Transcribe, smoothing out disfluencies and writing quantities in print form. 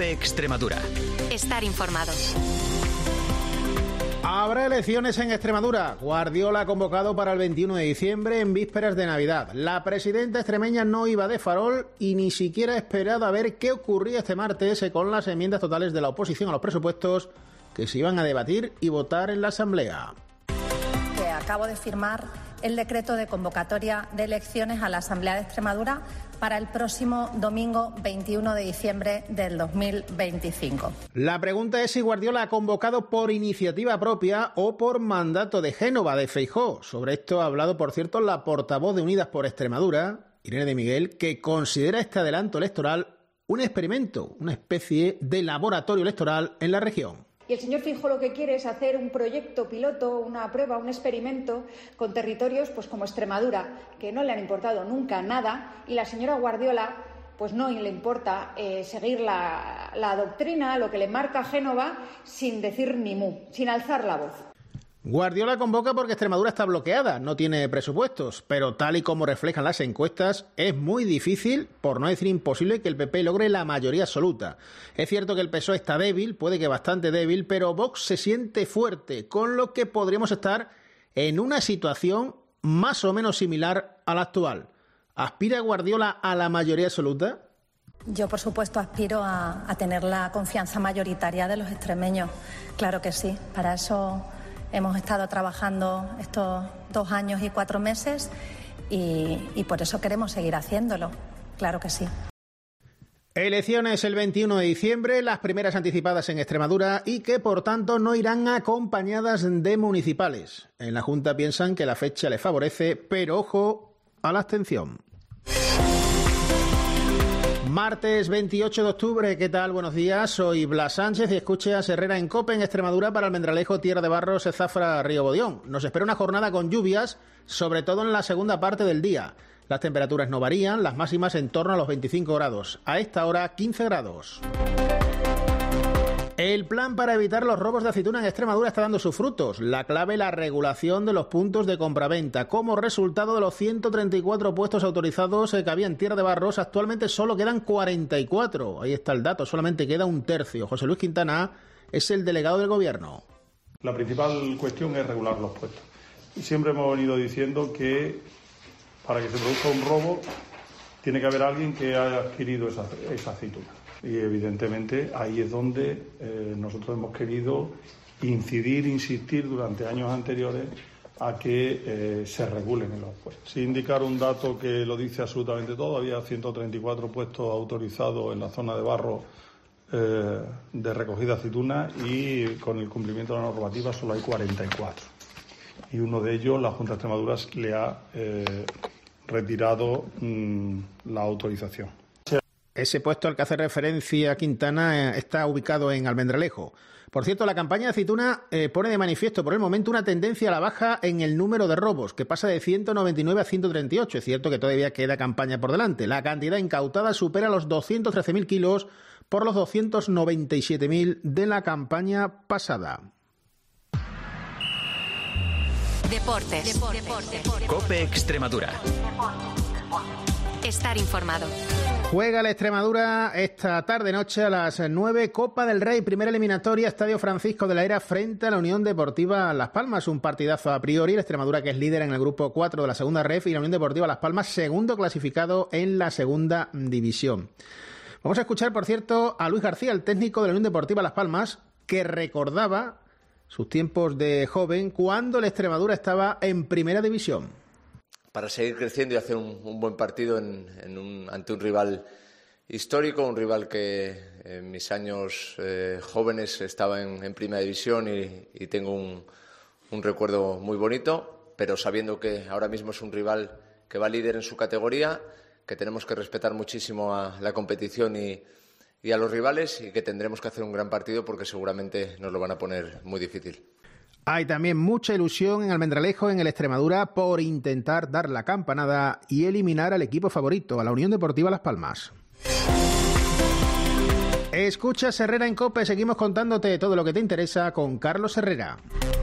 COPE Extremadura. Estar informados. Habrá elecciones en Extremadura. Guardiola ha convocado para el 21 de diciembre en vísperas de Navidad. La presidenta extremeña no iba de farol y ni siquiera ha esperado a ver qué ocurría este martes con las enmiendas totales de la oposición a los presupuestos que se iban a debatir y votar en la Asamblea. Que acabo de firmar el decreto de convocatoria de elecciones a la Asamblea de Extremadura para el próximo domingo 21 de diciembre del 2025. La pregunta es si Guardiola ha convocado por iniciativa propia o por mandato de Génova, de Feijóo. Sobre esto ha hablado, por cierto, la portavoz de Unidas por Extremadura, Irene de Miguel, que considera este adelanto electoral un experimento, una especie de laboratorio electoral en la región. Y el señor Feijóo lo que quiere es hacer un proyecto piloto, una prueba, un experimento con territorios pues como Extremadura, que no le han importado nunca nada, y la señora Guardiola pues no le importa seguir la doctrina, lo que le marca Génova, sin decir ni mu, sin alzar la voz. Guardiola convoca porque Extremadura está bloqueada, no tiene presupuestos, pero tal y como reflejan las encuestas, es muy difícil, por no decir imposible, que el PP logre la mayoría absoluta. Es cierto que el PSOE está débil, puede que bastante débil, pero Vox se siente fuerte, con lo que podríamos estar en una situación más o menos similar a la actual. ¿Aspira Guardiola a la mayoría absoluta? Yo, por supuesto, aspiro a tener la confianza mayoritaria de los extremeños. Claro que sí, para eso hemos estado trabajando estos 2 años y 4 meses y por eso queremos seguir haciéndolo. Claro que sí. Elecciones el 21 de diciembre, las primeras anticipadas en Extremadura y que, por tanto, no irán acompañadas de municipales. En la Junta piensan que la fecha les favorece, pero ojo a la abstención. Martes 28 de octubre, ¿qué tal? Buenos días, soy Blas Sánchez y escuche a Herrera en COPE en Extremadura para Almendralejo, Tierra de Barros, Zafra, Río Bodión. Nos espera una jornada con lluvias, sobre todo en la segunda parte del día. Las temperaturas no varían, las máximas en torno a los 25 grados. A esta hora, 15 grados. El plan para evitar los robos de aceituna en Extremadura está dando sus frutos. La clave, la regulación de los puntos de compraventa. Como resultado de los 134 puestos autorizados que había en Tierra de Barros, actualmente solo quedan 44. Ahí está el dato, solamente queda un tercio. José Luis Quintana es el delegado del Gobierno. La principal cuestión es regular los puestos. Y siempre hemos venido diciendo que para que se produzca un robo tiene que haber alguien que haya adquirido esa aceituna. Y evidentemente ahí es donde nosotros hemos querido insistir durante años anteriores a que se regulen en los puestos. Sin indicar un dato que lo dice absolutamente todo, había 134 puestos autorizados en la zona de Barro de recogida de aceituna y con el cumplimiento de la normativa solo hay 44. Y uno de ellos, la Junta de Extremadura, le ha retirado la autorización. Ese puesto al que hace referencia Quintana está ubicado en Almendralejo. Por cierto, la campaña de aceituna pone de manifiesto por el momento una tendencia a la baja en el número de robos, que pasa de 199 a 138. Es cierto que todavía queda campaña por delante. La cantidad incautada supera los 213.000 kilos por los 297.000 de la campaña pasada. Deportes. COPE Extremadura. Estar informado. Juega la Extremadura esta tarde-noche a las 9, Copa del Rey, primera eliminatoria, Estadio Francisco de la Era frente a la Unión Deportiva Las Palmas. Un partidazo a priori, la Extremadura que es líder en el grupo 4 de la segunda ref y la Unión Deportiva Las Palmas segundo clasificado en la segunda división. Vamos a escuchar, por cierto, a Luis García, el técnico de la Unión Deportiva Las Palmas, que recordaba sus tiempos de joven cuando la Extremadura estaba en primera división. Para seguir creciendo y hacer un buen partido ante un rival histórico, un rival que en mis años jóvenes estaba en primera división y tengo un recuerdo muy bonito, pero sabiendo que ahora mismo es un rival que va líder en su categoría, que tenemos que respetar muchísimo a la competición y a los rivales y que tendremos que hacer un gran partido porque seguramente nos lo van a poner muy difícil. Hay también mucha ilusión en Almendralejo, en el Extremadura, por intentar dar la campanada y eliminar al equipo favorito, a la Unión Deportiva Las Palmas. Escuchas Herrera en COPE, seguimos contándote todo lo que te interesa con Carlos Herrera.